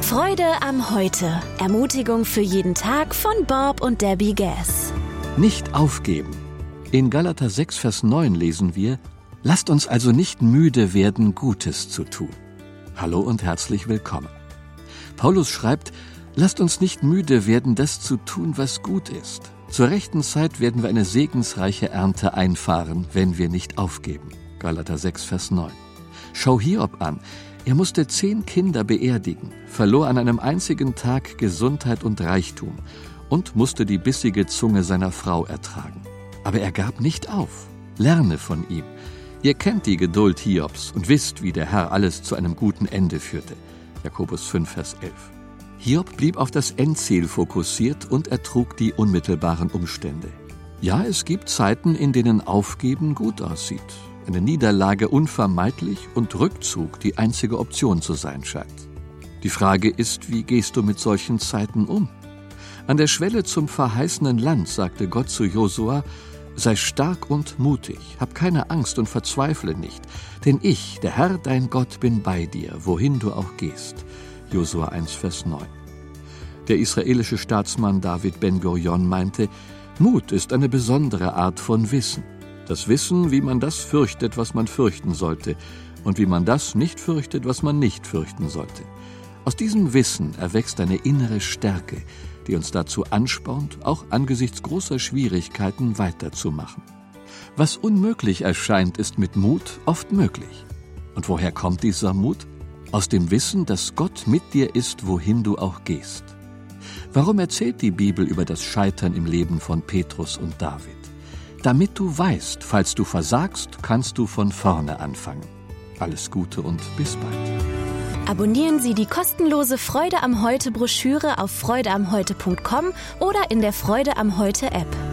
Freude am Heute. Ermutigung für jeden Tag von Bob und Debbie Gass. Nicht aufgeben. In Galater 6, Vers 9 lesen wir: Lasst uns also nicht müde werden, Gutes zu tun. Hallo und herzlich willkommen. Paulus schreibt: Lasst uns nicht müde werden, das zu tun, was gut ist. Zur rechten Zeit werden wir eine segensreiche Ernte einfahren, wenn wir nicht aufgeben. Galater 6, Vers 9. Schau Hiob an. Er musste 10 Kinder beerdigen, verlor an einem einzigen Tag Gesundheit und Reichtum und musste die bissige Zunge seiner Frau ertragen. Aber er gab nicht auf. Lerne von ihm. Ihr kennt die Geduld Hiobs und wisst, wie der Herr alles zu einem guten Ende führte. Jakobus 5, Vers 11. Hiob blieb auf das Endziel fokussiert und ertrug die unmittelbaren Umstände. Ja, es gibt Zeiten, in denen Aufgeben gut aussieht, eine Niederlage unvermeidlich und Rückzug die einzige Option zu sein scheint. Die Frage ist, wie gehst du mit solchen Zeiten um? An der Schwelle zum verheißenen Land sagte Gott zu Josua: Sei stark und mutig, hab keine Angst und verzweifle nicht, denn ich, der Herr, dein Gott, bin bei dir, wohin du auch gehst. Josua 1, Vers 9. Der israelische Staatsmann David Ben-Gurion meinte: Mut ist eine besondere Art von Wissen. Das Wissen, wie man das fürchtet, was man fürchten sollte, und wie man das nicht fürchtet, was man nicht fürchten sollte. Aus diesem Wissen erwächst eine innere Stärke, die uns dazu anspornt, auch angesichts großer Schwierigkeiten weiterzumachen. Was unmöglich erscheint, ist mit Mut oft möglich. Und woher kommt dieser Mut? Aus dem Wissen, dass Gott mit dir ist, wohin du auch gehst. Warum erzählt die Bibel über das Scheitern im Leben von Petrus und David? Damit du weißt, falls du versagst, kannst du von vorne anfangen. Alles Gute und bis bald. Abonnieren Sie die kostenlose Freude am Heute Broschüre auf freudeamheute.com oder in der Freude am Heute App.